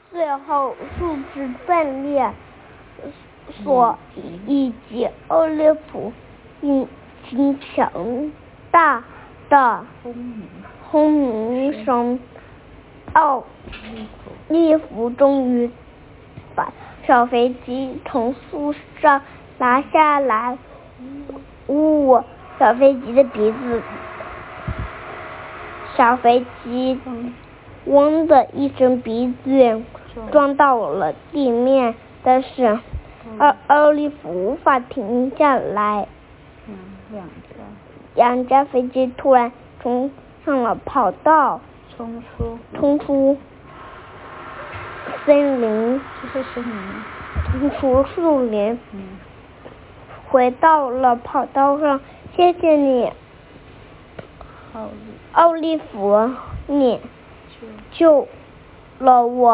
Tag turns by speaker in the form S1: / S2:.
S1: 最后树枝断裂，所以及奥利弗引起强大的轰鸣声。奥利弗终于把小飞机从树上拿下来。小飞机的鼻子，小飞机嗡的一声，鼻子撞到了地面，但是奥利弗无法停下来。两架飞机突然冲上了跑道，冲出森林，冲出树林，回到了跑道上。谢谢你，奥利弗，你救了我。